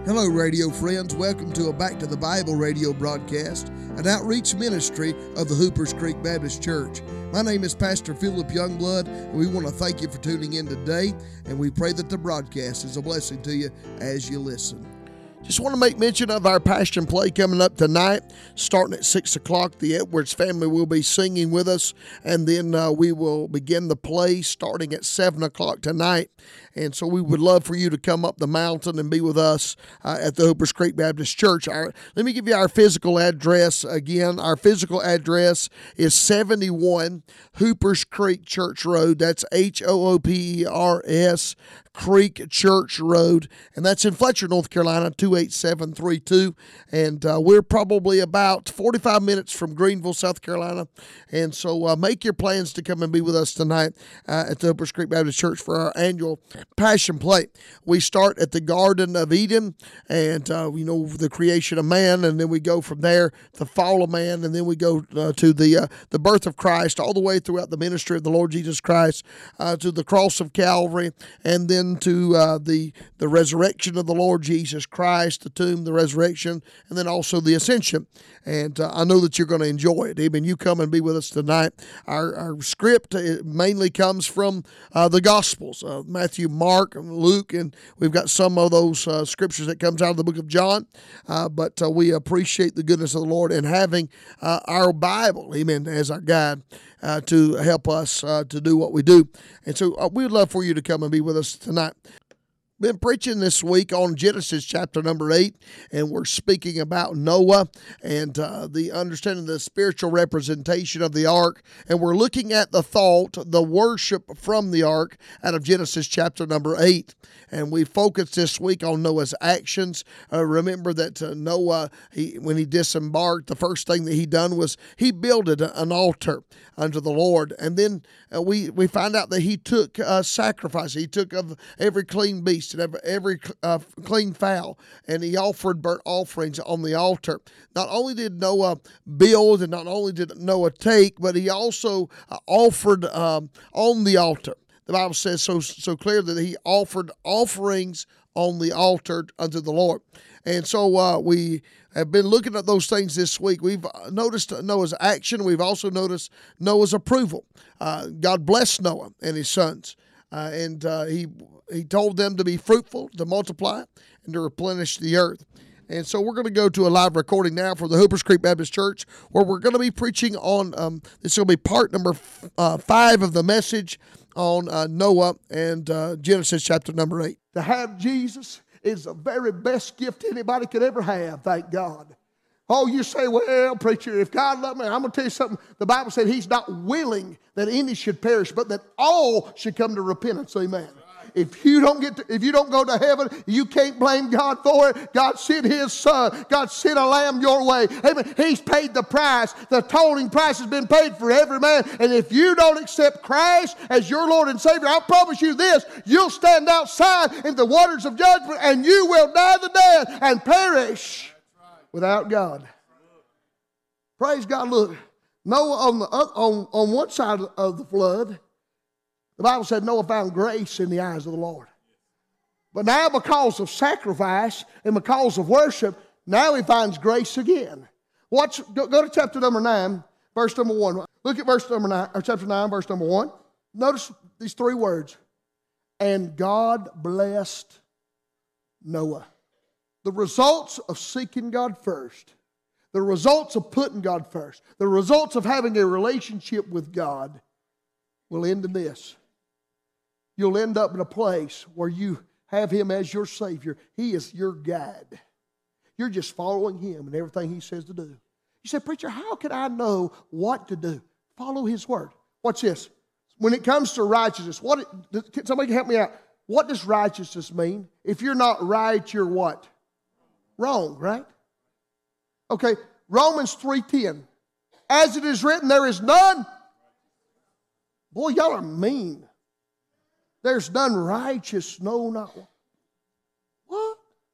Hello, radio friends. Welcome to a Back to the Bible radio broadcast, an outreach ministry of the Hoopers Creek Baptist Church. My name is Pastor Philip Youngblood, and we want to thank you for tuning in today, and we pray that the broadcast is a blessing to you as you listen. Just want to make mention of our Passion Play coming up tonight, starting at 6 o'clock. The Edwards family will be singing with us, and then we will begin the play starting at 7 o'clock tonight. And so we would love for you to come up the mountain and be with us at the Hoopers Creek Baptist Church. Let me give you our physical address again. Our physical address is 71 Hoopers Creek Church Road. That's Hoopers Creek Church Road, and that's in Fletcher, North Carolina, 28732. And we're probably about 45 minutes from Greenville, South Carolina. And so make your plans to come and be with us tonight at the Hoopers Creek Baptist Church for our annual Passion Play. We start at the Garden of Eden, and the creation of man, and then we go from there, the fall of man, and then we go to the birth of Christ, all the way throughout the ministry of the Lord Jesus Christ, to the cross of Calvary, and then to the resurrection of the Lord Jesus Christ, the tomb, the resurrection, and then also the ascension. And I know that you're going to enjoy it. Amen. You come and be with us tonight. Our script mainly comes from the Gospels, Matthew, Mark, and Luke, and we've got some of those scriptures that comes out of the book of John. But we appreciate the goodness of the Lord and having our Bible, amen, as our guide to help us to do what we do. And so we'd love for you to come and be with us tonight. Been preaching this week on Genesis chapter number 8, and we're speaking about Noah and the understanding the spiritual representation of the ark, and we're looking at the worship from the ark out of Genesis chapter number 8. And we focused this week on Noah's actions. Remember that Noah, when he disembarked, the first thing that he done was he builded an altar unto the Lord. And then we find out that he took sacrifice. He took of every clean beast and every clean fowl, and he offered burnt offerings on the altar. Not only did Noah build, and not only did Noah take, but he also offered on the altar. The Bible says so clear that he offered offerings on the altar unto the Lord. And so we have been looking at those things this week. We've noticed Noah's action. We've also noticed Noah's approval. God blessed Noah and his sons. And he told them to be fruitful, to multiply, and to replenish the earth. And so we're going to go to a live recording now for the Hoopers Creek Baptist Church, where we're going to be preaching on, this will be part number 5 of the message on Noah and Genesis chapter number 8. To have Jesus is the very best gift anybody could ever have, thank God. Oh, you say, well, preacher, if God loved me, I'm going to tell you something. The Bible said he's not willing that any should perish, but that all should come to repentance. Amen. If you don't go to heaven, you can't blame God for it. God sent his son. God sent a lamb your way. Amen. He's paid the price. The atoning price has been paid for every man. And if you don't accept Christ as your Lord and Savior, I promise you this, you'll stand outside in the waters of judgment and you will die the death and perish without God. Praise God. Look, Noah on one side of the flood, the Bible said Noah found grace in the eyes of the Lord. But now because of sacrifice and because of worship, now he finds grace again. Go to chapter number 9, verse number 1. Look at verse number 9, or chapter 9, verse number 1. Notice these 3 words. And God blessed Noah. The results of seeking God first, the results of putting God first, the results of having a relationship with God will end in this. You'll end up in a place where you have him as your Savior. He is your guide. You're just following him and everything he says to do. You say, preacher, how can I know what to do? Follow his word. Watch this. When it comes to righteousness, can somebody help me out? What does righteousness mean? If you're not right, you're what? Wrong, right? Okay, Romans 3:10. As it is written, there is none. Boy, y'all are mean. There's none righteous, no, not one. What?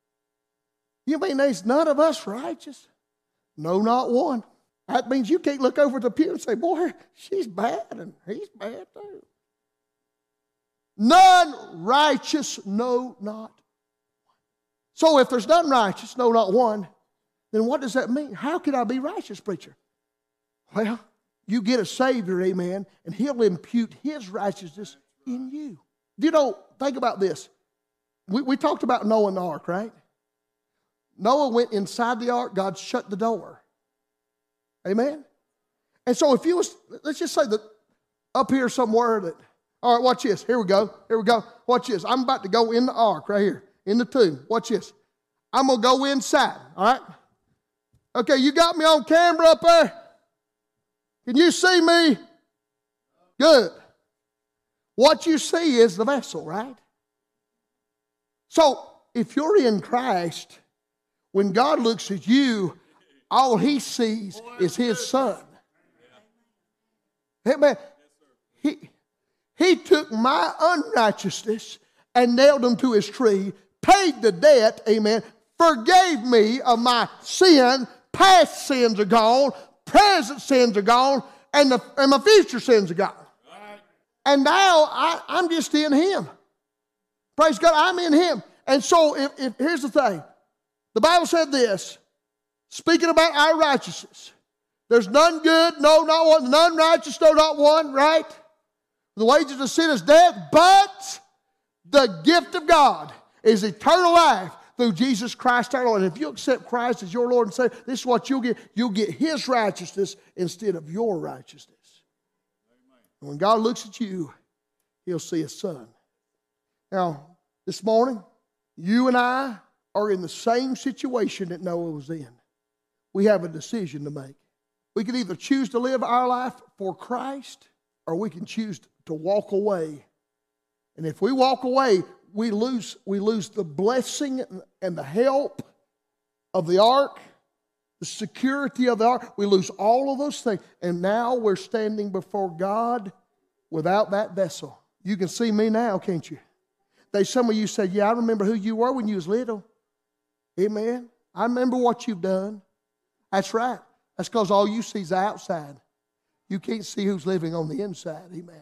You mean there's none of us righteous? No, not one. That means you can't look over at the pew and say, boy, she's bad and he's bad too. None righteous, no, not one. So if there's none righteous, no, not one, then what does that mean? How can I be righteous, preacher? Well, you get a Savior, amen, and He'll impute His righteousness in you. You know, think about this. We talked about Noah and the ark, right? Noah went inside the ark, God shut the door. Amen? And so if you was, let's just say that up here somewhere that, all right, watch this. Here we go. Watch this. I'm about to go in the ark right here, in the tomb. Watch this. I'm going to go inside, all right? Okay, you got me on camera up there? Can you see me? Good. What you see is the vessel, right? So if you're in Christ, when God looks at you, all He sees is His Son. Amen. He took my unrighteousness and nailed Him to His tree, paid the debt, amen, forgave me of my sin. Past sins are gone, present sins are gone, and my future sins are gone. And now I'm just in Him. Praise God, I'm in Him. And so if here's the thing. The Bible said this, speaking about our righteousness. There's none good, no, not one. None righteous, no, not one, right? The wages of sin is death, but the gift of God is eternal life through Jesus Christ our Lord. And if you accept Christ as your Lord and Savior, this is what you'll get. You'll get His righteousness instead of your righteousness. And when God looks at you, He'll see His Son. Now, this morning, you and I are in the same situation that Noah was in. We have a decision to make. We can either choose to live our life for Christ, or we can choose to walk away. And if we walk away, we lose the blessing and the help of the ark, the security of the ark. We lose all of those things. And now we're standing before God without that vessel. You can see me now, can't you? Some of you said, yeah, I remember who you were when you was little. Amen. I remember what you've done. That's right. That's because all you see is the outside. You can't see who's living on the inside. Amen.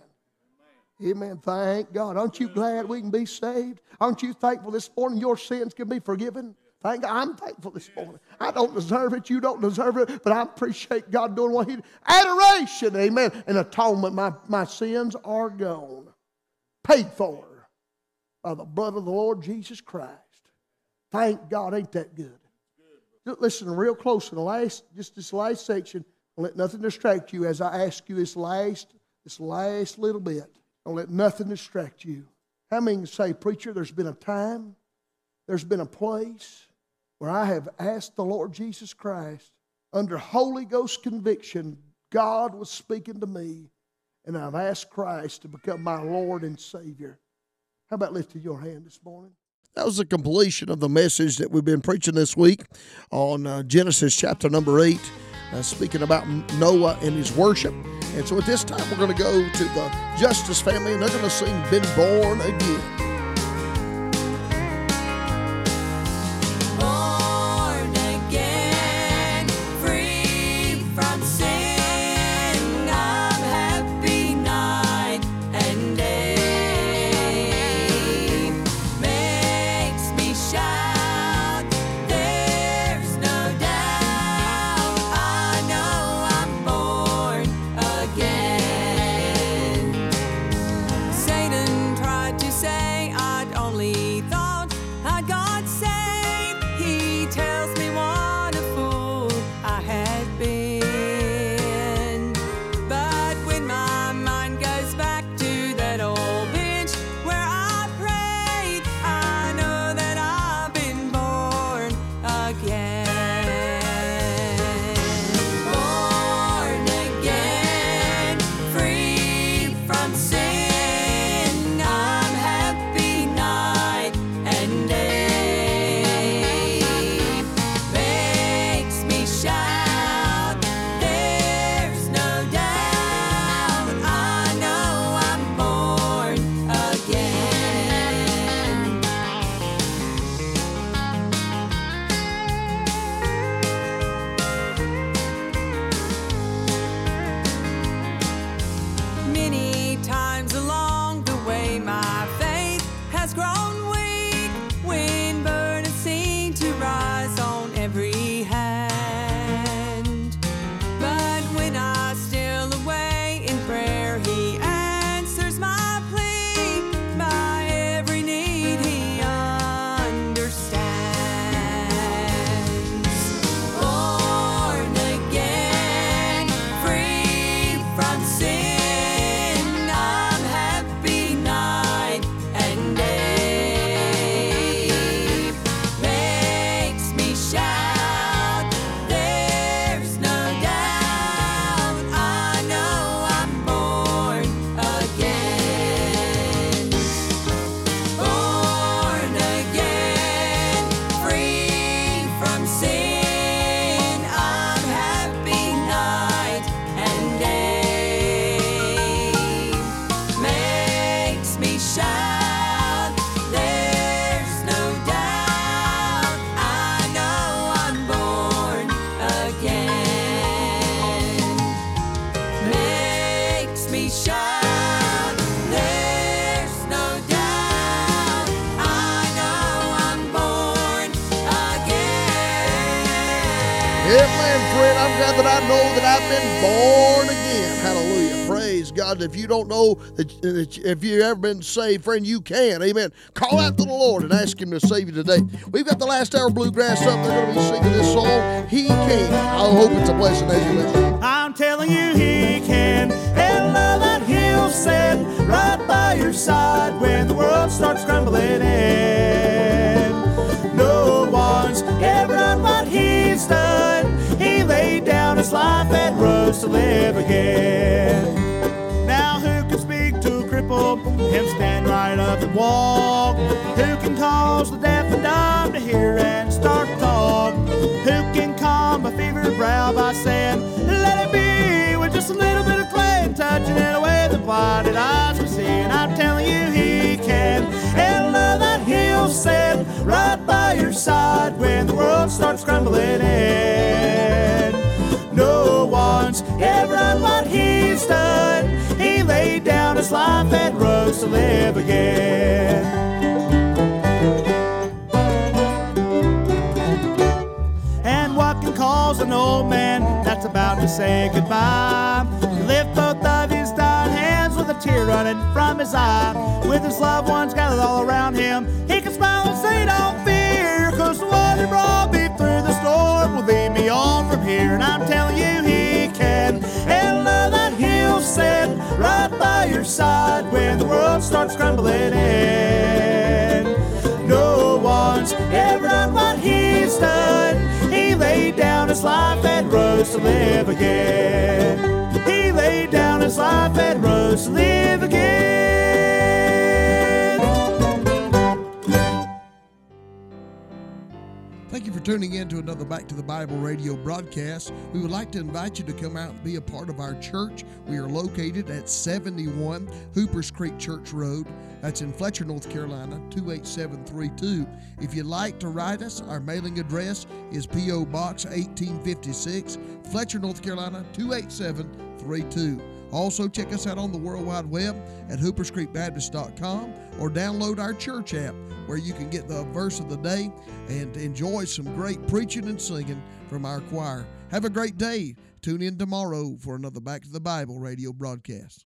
Amen. Thank God. Aren't you glad we can be saved? Aren't you thankful this morning your sins can be forgiven? Thank God. I'm thankful this morning. I don't deserve it. You don't deserve it. But I appreciate God doing what He did. Adoration. Amen. And atonement. My sins are gone. Paid for by the blood of the Lord Jesus Christ. Thank God. Ain't that good? Listen real close in this last section. Don't let nothing distract you as I ask you this last little bit. Don't let nothing distract you. How many can say, preacher, there's been a time, there's been a place where I have asked the Lord Jesus Christ under Holy Ghost conviction, God was speaking to me, and I've asked Christ to become my Lord and Savior. How about lifting your hand this morning? That was the completion of the message that we've been preaching this week on Genesis chapter number 8, speaking about Noah and his worship. And so at this time, we're going to go to the Justice family, and they're going to sing Been Born Again. Satan tried to say Amen, friend. I'm glad that I know that I've been born again. Hallelujah. Praise God. If you don't know that if you've ever been saved, friend, you can. Amen. Call out to the Lord and ask Him to save you today. We've got the Last Hour Bluegrass up. They're going to be singing this song, He Can. I hope it's a blessing as you listen. I'm telling you, He can. And love that He'll sit right by your side when the world starts crumbling in. No one's ever done what He's done. He laid down His life and rose to live again. Now who can speak to a cripple and stand right up and walk? Who can cause the deaf and dumb to hear and start to talk? Who can calm a fevered brow by saying, let it be, with just a little bit of clay and touching it away the blinded eyes we see? And I'm telling you, He can. And love that He'll sit right by your side when the world starts crumbling in. No one's ever done what He's done. He laid down His life and rose to live again. And what can cause an old man that's about to say goodbye to lift both of his dying hands with a tear running from his eye? With his loved ones gathered all around him, he can smile and say, don't fear, 'cause the one who brought me through the storm will lead me on from here. And I'm telling you, He can. And love that He'll sit right by your side when the world starts crumbling in. No one's ever done what He's done. He laid down His life and rose to live again. He laid down His life and rose to live again. Thank you for tuning in to another Back to the Bible radio broadcast. We would like to invite you to come out and be a part of our church. We are located at 71 Hoopers Creek Church Road. That's in Fletcher, North Carolina, 28732. If you'd like to write us, our mailing address is P.O. Box 1856, Fletcher, North Carolina, 28732. Also, check us out on the World Wide Web at hooperscreekbaptist.com or download our church app where you can get the verse of the day and enjoy some great preaching and singing from our choir. Have a great day. Tune in tomorrow for another Back to the Bible radio broadcast.